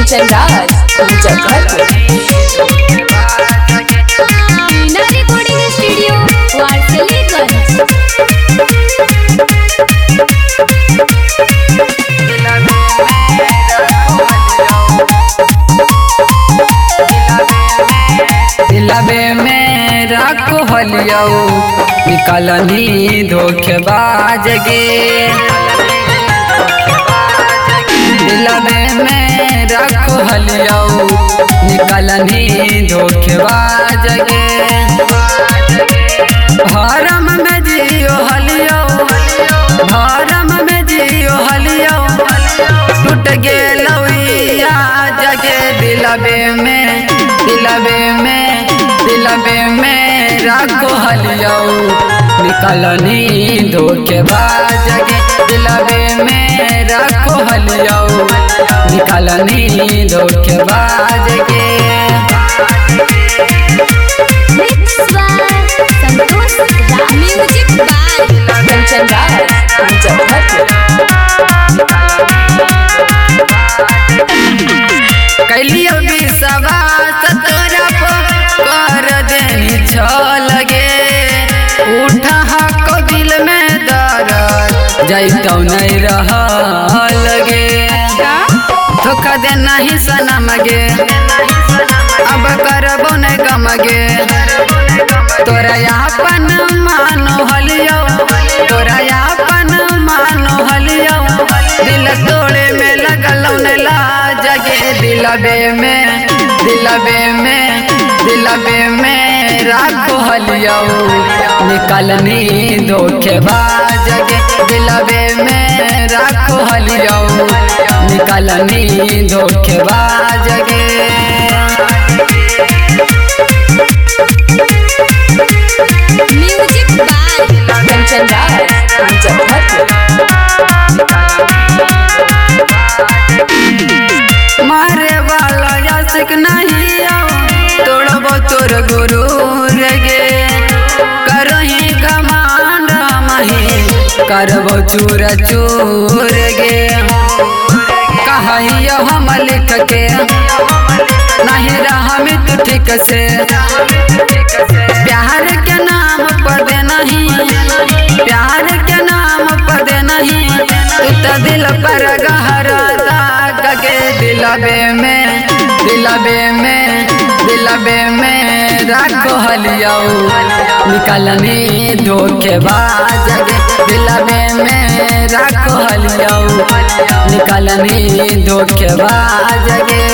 Kanchan Raj Muzaffarpur. Meena recording studio Warisaliganj. दिलबे में रखो हलियो निकलनी धोखेबाज गे। दिलबे में रखो हलियो निकलनी धोखेबाज गे। भरम में जियो हलियो, भरम में जियो हलियो, टूट गेलो जगे। दिलबे में रखो हलियो निकलनी धोखेबाज गे। दिलबे में रखो हलियो निकलनी धोखेबाज गे। Music by Kanchan Raj Muzaffarpur. कैलियो विश्वास तोरा कर देनी छल गे। उठा को दिल में दर्द जैतौ नहीं रहल गे। धोखा दे नहीं सनम गे, अब करबो नहीं गम गे। तोरा अपन मानो हलियो, तोरा अपन मानो हलियो, दिल तोड़े में लगलौ ने लाज गे। दिलबे में रखो हलियो निकलनी धोखेबाज गे। दिलबे में रखो हलियो निकलनी धोखेबाज गे। Music by Kanchan Raj Muzaffarpur. मारे वाला यासिक नहीं आओ, तोड़बो तोर गुरूर गे। करही कमांड मही करबो चूर चूर गे। कहियो हम लिख के नहीं रहा तू ठीक से। प्यार के नाम पर दे नहीं, प्यार के नाम पर दे नहीं, तू तो दिल पर गहरा दाग गे। दिलबे में रखो हलियो निकलनी धोखेबाज गे। दिलबे में रखो हलियो निकलनी धोखेबाज गे।